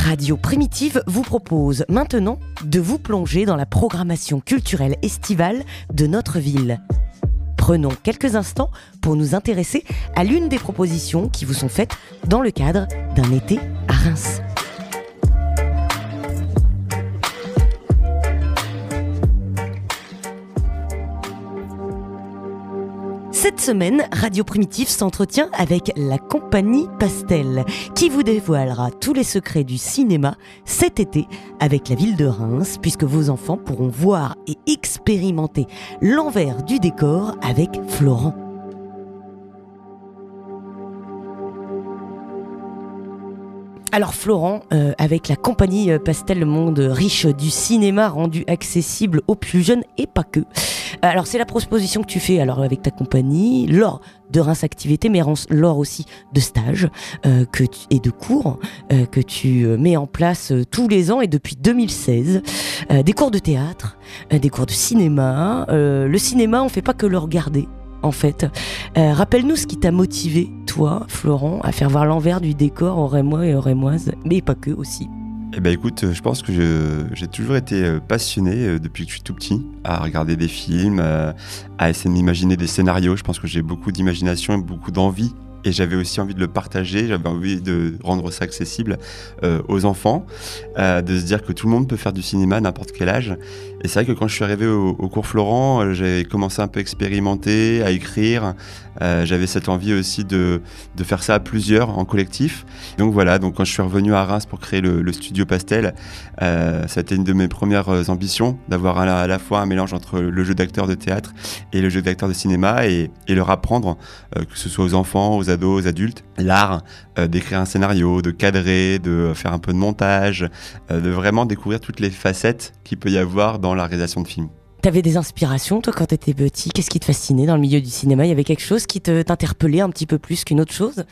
Radio Primitive vous propose maintenant de vous plonger dans la programmation culturelle estivale de notre ville. Prenons quelques instants pour nous intéresser à l'une des propositions qui vous sont faites dans le cadre d'un été à Reims. Cette semaine, Radio Primitive s'entretient avec la compagnie Pastel, qui vous dévoilera tous les secrets du cinéma cet été avec la ville de Reims, puisque vos enfants pourront voir et expérimenter l'envers du décor avec Florent. Alors Florent, avec la compagnie Pastel, le monde riche du cinéma rendu accessible aux plus jeunes et pas que. Alors c'est la proposition que tu fais avec ta compagnie lors de Reims Activité, mais lors aussi de stages et de cours que tu mets en place tous les ans et depuis 2016. Des cours de théâtre, des cours de cinéma. Le cinéma, on fait pas que le regarder. En fait, rappelle-nous ce qui t'a motivé, toi, Florent, à faire voir l'envers du décor aux Rémois et aux Rémoises, mais pas que aussi. Eh ben écoute, je pense que j'ai toujours été passionné depuis que je suis tout petit à regarder des films, à essayer de m'imaginer des scénarios. Je pense que j'ai beaucoup d'imagination et beaucoup d'envie. Et j'avais aussi envie de le partager, j'avais envie de rendre ça accessible aux enfants, de se dire que tout le monde peut faire du cinéma à n'importe quel âge. Et c'est vrai que quand je suis arrivé au cours Florent, j'ai commencé un peu à expérimenter, à écrire. J'avais cette envie aussi de faire ça à plusieurs, en collectif. Donc voilà, quand je suis revenu à Reims pour créer le studio Pastel, ça a été une de mes premières ambitions, d'avoir à la fois un mélange entre le jeu d'acteur de théâtre et le jeu d'acteur de cinéma et leur apprendre, que ce soit aux enfants, aux ados, aux adultes, l'art d'écrire un scénario, de cadrer, de faire un peu de montage, de vraiment découvrir toutes les facettes qu'il peut y avoir dans la réalisation de films. T'avais des inspirations, toi, quand t'étais petit? Qu'est-ce qui te fascinait dans le milieu du cinéma? Il y avait quelque chose qui t'interpellait un petit peu plus qu'une autre chose?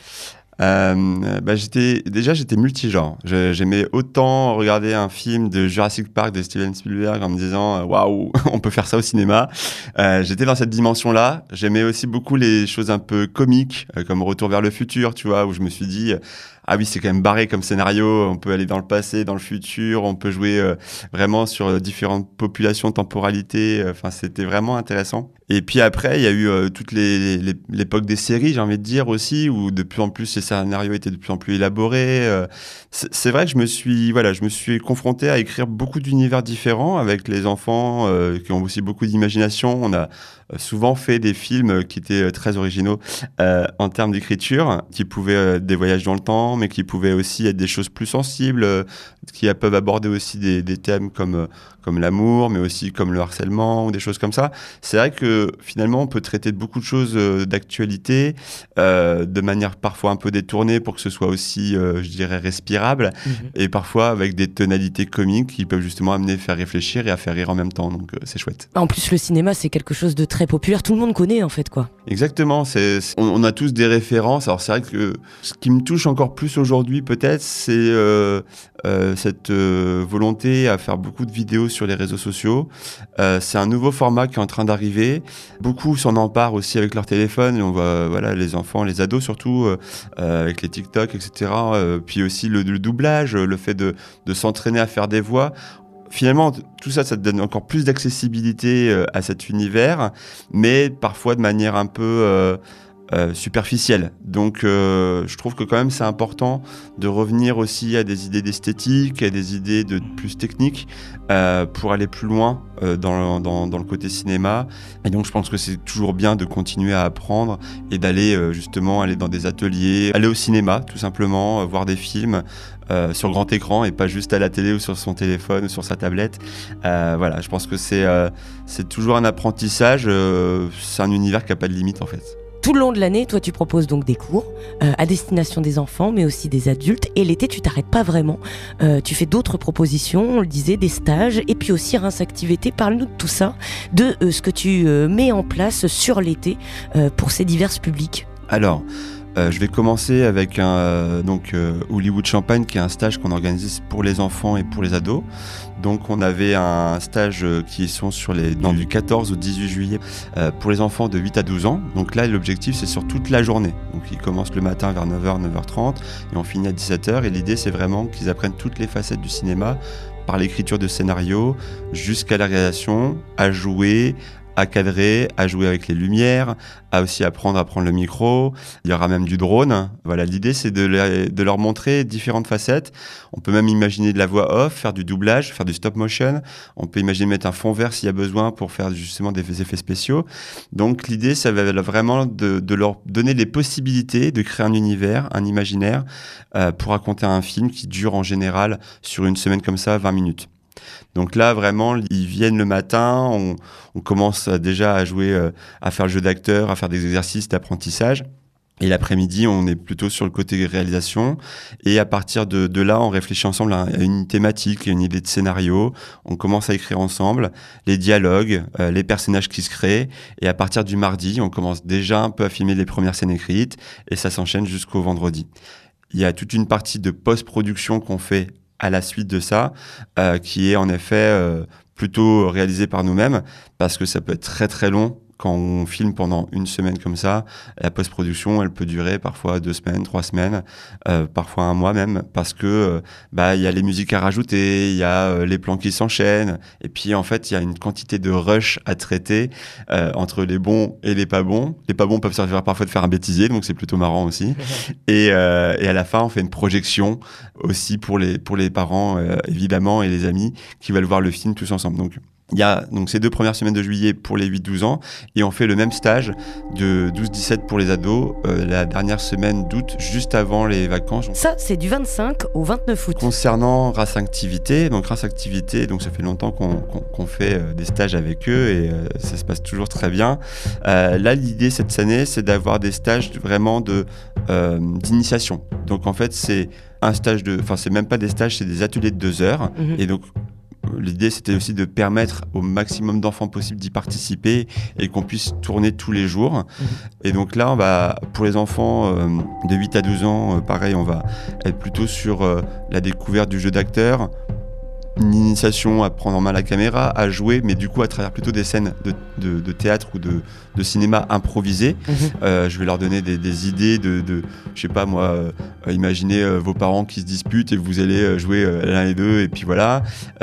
J'étais multigenre. J'aimais autant regarder un film de Jurassic Park de Steven Spielberg en me disant waouh, on peut faire ça au cinéma. J'étais dans cette dimension-là. J'aimais aussi beaucoup les choses un peu comiques, comme Retour vers le futur, tu vois, où je me suis dit ah oui, c'est quand même barré comme scénario, on peut aller dans le passé, dans le futur, on peut jouer vraiment sur différentes populations, temporalités, c'était vraiment intéressant. Et puis après, il y a eu toute l'époque des séries, j'ai envie de dire aussi, où de plus en plus les scénarios étaient de plus en plus élaborés. C'est vrai que je me suis confronté à écrire beaucoup d'univers différents avec les enfants qui ont aussi beaucoup d'imagination. On a souvent fait des films qui étaient très originaux en termes d'écriture, qui pouvaient être des voyages dans le temps, mais qui pouvaient aussi être des choses plus sensibles, qui peuvent aborder aussi des thèmes comme l'amour, mais aussi comme le harcèlement ou des choses comme ça. C'est vrai que finalement, on peut traiter de beaucoup de choses d'actualité, de manière parfois un peu détournée pour que ce soit aussi, je dirais, respirable, et parfois avec des tonalités comiques qui peuvent justement amener à faire réfléchir et à faire rire en même temps, donc c'est chouette. En plus, le cinéma, c'est quelque chose de très populaire, tout le monde connaît en fait, quoi. Exactement, on a tous des références. Alors c'est vrai que ce qui me touche encore plus aujourd'hui peut-être, c'est cette volonté à faire beaucoup de vidéos sur les réseaux sociaux. C'est un nouveau format qui est en train d'arriver. Beaucoup s'en emparent aussi avec leur téléphone. Et on voit les enfants, les ados surtout, avec les TikTok, etc. Puis aussi le doublage, le fait de s'entraîner à faire des voix. Finalement, tout ça te donne encore plus d'accessibilité à cet univers, mais parfois de manière un peu superficielle. Donc je trouve que quand même c'est important de revenir aussi à des idées d'esthétique, à des idées de plus techniques pour aller plus loin dans le côté cinéma. Et donc je pense que c'est toujours bien de continuer à apprendre et d'aller justement aller dans des ateliers, aller au cinéma tout simplement, voir des films sur grand écran et pas juste à la télé ou sur son téléphone ou sur sa tablette. Je pense que c'est toujours un apprentissage, c'est un univers qui n'a pas de limite en fait. Tout le long de l'année, toi, tu proposes donc des cours à destination des enfants, mais aussi des adultes. Et l'été, tu t'arrêtes pas vraiment. Tu fais d'autres propositions, on le disait, des stages, et puis aussi Reims Activité. Parle-nous de tout ça, de ce que tu mets en place sur l'été pour ces divers publics. Alors, Je vais commencer avec Hollywood Champagne, qui est un stage qu'on organise pour les enfants et pour les ados. Donc on avait un stage qui sont du 14 au 18 juillet pour les enfants de 8 à 12 ans. Donc là, l'objectif, c'est sur toute la journée. Donc ils commencent le matin vers 9h, 9h30 et on finit à 17h. Et l'idée, c'est vraiment qu'ils apprennent toutes les facettes du cinéma, par l'écriture de scénario jusqu'à la réalisation, à jouer, à cadrer, à jouer avec les lumières, à aussi apprendre à prendre le micro. Il y aura même du drone. Voilà, l'idée, c'est de leur montrer différentes facettes. On peut même imaginer de la voix off, faire du doublage, faire du stop motion. On peut imaginer mettre un fond vert s'il y a besoin pour faire justement des effets spéciaux. Donc l'idée, ça va vraiment de leur donner les possibilités de créer un univers, un imaginaire pour raconter un film qui dure en général sur une semaine comme ça, 20 minutes. Donc là, vraiment, ils viennent le matin, on commence déjà à jouer, à faire le jeu d'acteur, à faire des exercices d'apprentissage. Et l'après-midi, on est plutôt sur le côté réalisation. Et à partir de là, on réfléchit ensemble à une thématique, à une idée de scénario. On commence à écrire ensemble les dialogues, les personnages qui se créent. Et à partir du mardi, on commence déjà un peu à filmer les premières scènes écrites. Et ça s'enchaîne jusqu'au vendredi. Il y a toute une partie de post-production qu'on fait à la suite de ça, qui est en effet plutôt réalisé par nous-mêmes, parce que ça peut être très très long. Quand on filme pendant une semaine comme ça, la post-production, elle peut durer parfois 2 semaines, 3 semaines, parfois 1 mois même, parce que il y a les musiques à rajouter, il y a les plans qui s'enchaînent, et puis en fait, il y a une quantité de rush à traiter entre les bons et les pas bons. Les pas bons peuvent servir parfois de faire un bêtisier, donc c'est plutôt marrant aussi. Et à la fin, on fait une projection aussi pour les parents, évidemment, et les amis qui veulent voir le film tous ensemble. Donc, il y a donc ces 2 premières semaines de juillet pour les 8-12 ans et on fait le même stage de 12-17 pour les ados la dernière semaine d'août, juste avant les vacances. Ça, c'est du 25 au 29 août. Concernant Race Activité, donc ça fait longtemps qu'on fait des stages avec eux et ça se passe toujours très bien. Là, l'idée cette année, c'est d'avoir des stages vraiment d'initiation. Donc en fait, c'est un stage c'est même pas des stages, c'est des ateliers de 2 heures. Et donc, l'idée, c'était aussi de permettre au maximum d'enfants possible d'y participer et qu'on puisse tourner tous les jours. Et donc là, pour les enfants de 8 à 12 ans, pareil, on va être plutôt sur la découverte du jeu d'acteur, une initiation à prendre en main la caméra, à jouer, mais du coup à travers plutôt des scènes de théâtre ou de cinéma improvisées. Je vais leur donner des idées je sais pas moi, imaginez vos parents qui se disputent et vous allez jouer l'un et deux et puis voilà.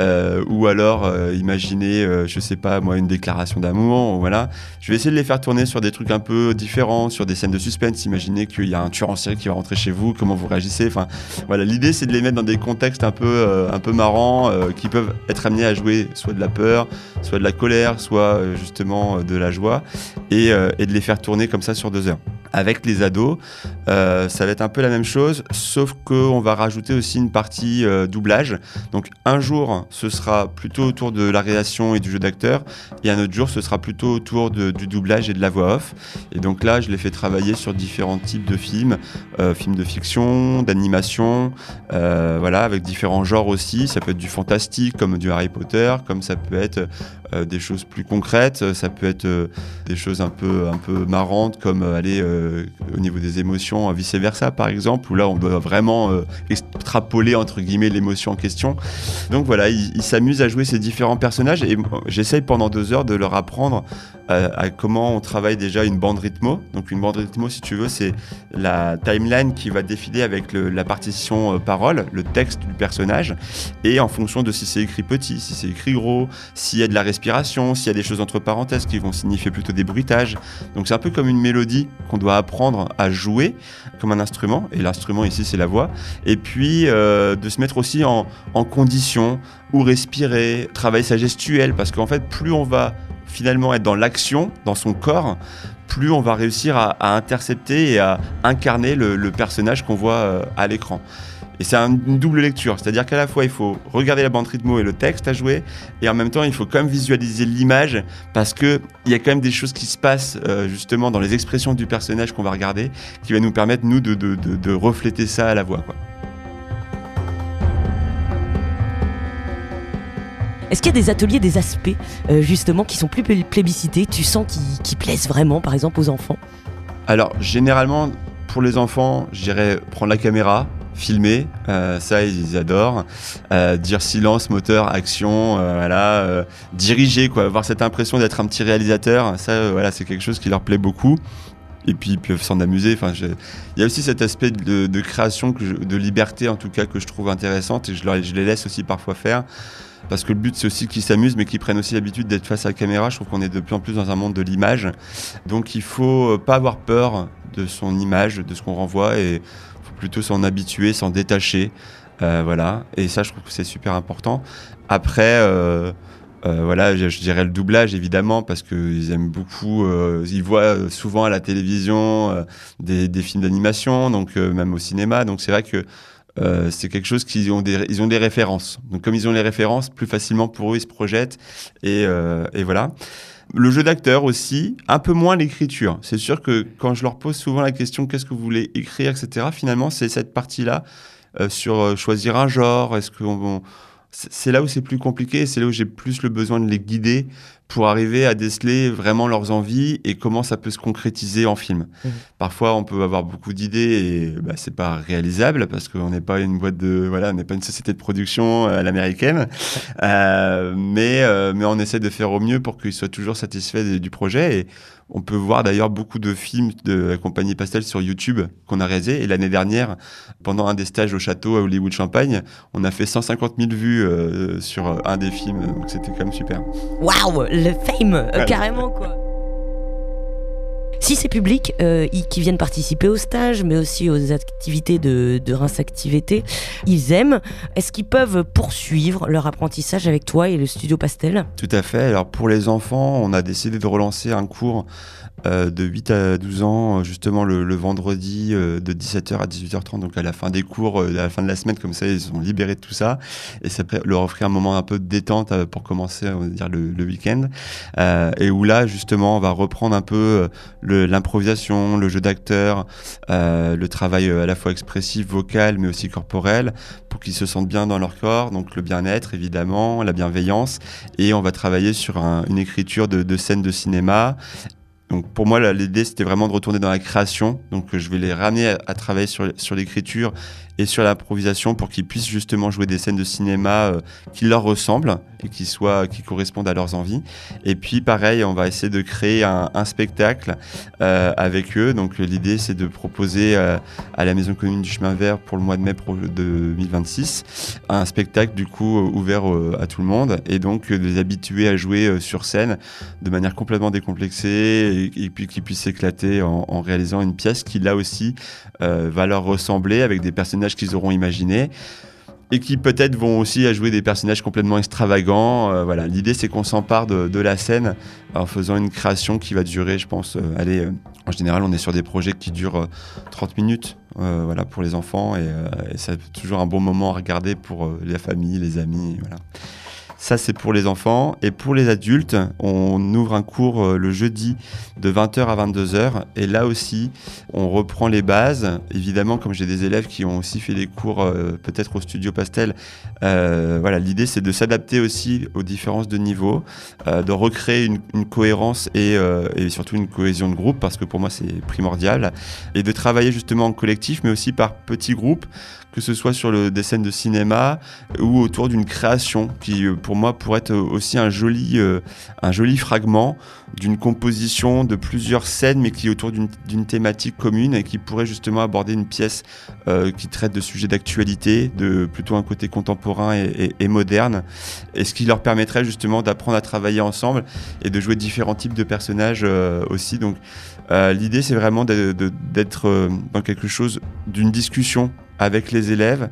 Ou alors imaginez, je sais pas moi, une déclaration d'amour, voilà. Je vais essayer de les faire tourner sur des trucs un peu différents, sur des scènes de suspense. Imaginez qu'il y a un tueur en série qui va rentrer chez vous, comment vous réagissez. Enfin voilà, l'idée c'est de les mettre dans des contextes un peu marrants, qui peuvent être amenés à jouer soit de la peur, soit de la colère, soit justement de la joie, et de les faire tourner comme ça sur 2 heures. Avec les ados, ça va être un peu la même chose, sauf qu'on va rajouter aussi une partie doublage. Donc un jour, ce sera plutôt autour de la réalisation et du jeu d'acteur, et un autre jour, ce sera plutôt autour du doublage et de la voix off. Et donc là, je les fais travailler sur différents types de films, films de fiction, d'animation, voilà, avec différents genres aussi. Ça peut être du fantastique, comme du Harry Potter, comme ça peut être des choses plus concrètes, ça peut être des choses un peu marrantes, comme au niveau des émotions, vice versa par exemple, où là on doit vraiment extrapoler entre guillemets l'émotion en question. Donc voilà, ils s'amusent à jouer ces différents personnages et j'essaye pendant 2 heures de leur apprendre à comment on travaille déjà une bande rythmo. Donc une bande rythmo, si tu veux, c'est la timeline qui va défiler avec la partition parole, le texte du personnage, et en fonction de si c'est écrit petit, si c'est écrit gros, s'il y a de la respiration, s'il y a des choses entre parenthèses qui vont signifier plutôt des bruitages. Donc c'est un peu comme une mélodie qu'on doit apprendre à jouer comme un instrument, et l'instrument ici c'est la voix, et puis de se mettre aussi en condition, ou respirer, travailler sa gestuelle, parce qu'en fait plus on va finalement être dans l'action, dans son corps, plus on va réussir à intercepter et à incarner le personnage qu'on voit à l'écran. Et c'est une double lecture, c'est-à-dire qu'à la fois il faut regarder la bande rythmo et le texte à jouer, et en même temps il faut quand même visualiser l'image, parce qu'il y a quand même des choses qui se passent justement dans les expressions du personnage qu'on va regarder, qui va nous permettre nous de refléter ça à la voix, quoi. Est-ce qu'il y a des ateliers, des aspects justement qui sont plus plébiscités, tu sens qui plaisent vraiment par exemple aux enfants ? Alors généralement, pour les enfants, je dirais prendre la caméra, filmer, ça ils adorent, dire silence, moteur, action, diriger, quoi, avoir cette impression d'être un petit réalisateur, ça c'est quelque chose qui leur plaît beaucoup. Et puis ils peuvent s'en amuser. Il y a aussi cet aspect de création, de liberté en tout cas, que je trouve intéressante, et je les laisse aussi parfois faire. Parce que le but, c'est aussi qu'ils s'amusent, mais qu'ils prennent aussi l'habitude d'être face à la caméra. Je trouve qu'on est de plus en plus dans un monde de l'image. Donc, il ne faut pas avoir peur de son image, de ce qu'on renvoie, et il faut plutôt s'en habituer, s'en détacher. Et ça, je trouve que c'est super important. Après, je dirais le doublage, évidemment, parce qu'ils aiment beaucoup. Ils voient souvent à la télévision des films d'animation, donc même au cinéma. Donc, c'est vrai que c'est quelque chose ils ont des références. Donc comme ils ont les références, plus facilement pour eux, ils se projettent. Et voilà. Le jeu d'acteur aussi, un peu moins l'écriture. C'est sûr que quand je leur pose souvent la question « Qu'est-ce que vous voulez écrire ?» etc., finalement, c'est cette partie-là sur choisir un genre. C'est là où c'est plus compliqué, c'est là où j'ai plus le besoin de les guider pour arriver à déceler vraiment leurs envies et comment ça peut se concrétiser en film. Parfois, on peut avoir beaucoup d'idées et c'est pas réalisable parce qu'on n'est pas une boîte on n'est pas une société de production à l'américaine. Mais on essaie de faire au mieux pour qu'ils soient toujours satisfaits du projet. Et on peut voir d'ailleurs beaucoup de films de la compagnie Pastel sur YouTube qu'on a réalisé. Et l'année dernière, pendant un des stages au château à Hollywood-Champagne, on a fait 150 000 vues sur un des films. Donc c'était quand même super. Waouh, le fame, carrément quoi. Si c'est public qui viennent participer au stage, mais aussi aux activités de Reims Activité, ils aiment. Est-ce qu'ils peuvent poursuivre leur apprentissage avec toi et le studio Pastel ? Tout à fait. Alors pour les enfants, on a décidé de relancer un cours de 8 à 12 ans, justement le vendredi de 17h à 18h30, donc à la fin des cours, à la fin de la semaine, comme ça ils sont libérés de tout ça, et ça peut leur offrir un moment un peu de détente pour commencer, on va dire, le week-end, et où là justement on va reprendre un peu l'improvisation, le jeu d'acteur, le travail à la fois expressif, vocal, mais aussi corporel, pour qu'ils se sentent bien dans leur corps, donc le bien-être évidemment, la bienveillance, et on va travailler sur une écriture de scènes de cinéma. Donc pour moi, l'idée, c'était vraiment de retourner dans la création. Donc je vais les ramener à travailler sur l'écriture et sur l'improvisation pour qu'ils puissent justement jouer des scènes de cinéma qui leur ressemblent et qui correspondent à leurs envies. Et puis pareil, on va essayer de créer un spectacle avec eux. Donc l'idée, c'est de proposer à la Maison Commune du Chemin Vert pour le mois de mai 2026 un spectacle du coup ouvert à tout le monde, et donc de les habituer à jouer sur scène de manière complètement décomplexée et puis qu'ils puissent s'éclater en réalisant une pièce qui là aussi va leur ressembler, avec des personnages qu'ils auront imaginés et qui peut-être vont aussi à jouer des personnages complètement extravagants. L'idée, c'est qu'on s'empare de la scène en faisant une création qui va durer, je pense, en général, on est sur des projets qui durent 30 minutes pour les enfants, et c'est toujours un bon moment à regarder pour la famille, les amis. Voilà. Ça, c'est pour les enfants. Et pour les adultes, on ouvre un cours le jeudi de 20h à 22h. Et là aussi, on reprend les bases. Évidemment, comme j'ai des élèves qui ont aussi fait des cours peut-être au studio Pastel, l'idée, c'est de s'adapter aussi aux différences de niveau, de recréer une cohérence et surtout une cohésion de groupe, parce que pour moi, c'est primordial. Et de travailler justement en collectif, mais aussi par petits groupes, que ce soit sur des scènes de cinéma ou autour d'une création qui, pour moi, pourrait être aussi un joli fragment d'une composition de plusieurs scènes, mais qui est autour d'une thématique commune et qui pourrait justement aborder une pièce qui traite de sujets d'actualité, de plutôt un côté contemporain et moderne, et ce qui leur permettrait justement d'apprendre à travailler ensemble et de jouer différents types de personnages aussi. Donc l'idée, c'est vraiment d'être dans quelque chose d'une discussion avec les élèves,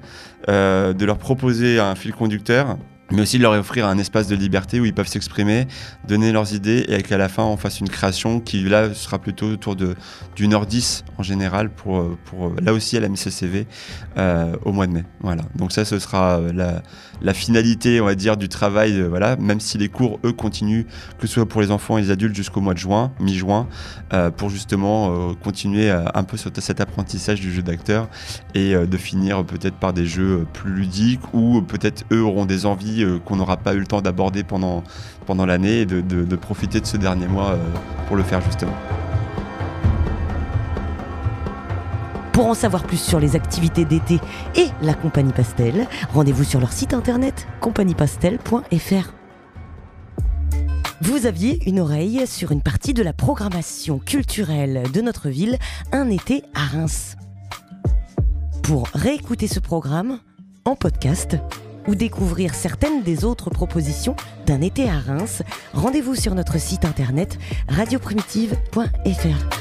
de leur proposer un fil conducteur, mais aussi de leur offrir un espace de liberté où ils peuvent s'exprimer, donner leurs idées, et qu'à la fin on fasse une création qui là sera plutôt autour d'une heure 10 en général pour là aussi à la MCCV au mois de mai. Voilà. Donc ça, ce sera la finalité, on va dire, du travail, même si les cours eux continuent, que ce soit pour les enfants et les adultes, jusqu'au mois de juin, mi-juin, pour justement continuer un peu sur cet apprentissage du jeu d'acteur, et de finir peut-être par des jeux plus ludiques, ou peut-être eux auront des envies qu'on n'aura pas eu le temps d'aborder pendant l'année, et de profiter de ce dernier mois pour le faire justement. Pour en savoir plus sur les activités d'été et la Compagnie Pastel, rendez-vous sur leur site internet compagniepastel.fr. Vous aviez une oreille sur une partie de la programmation culturelle de notre ville, Un été à Reims. Pour réécouter ce programme en podcast ou découvrir certaines des autres propositions d'Un été à Reims, rendez-vous sur notre site internet radioprimitive.fr.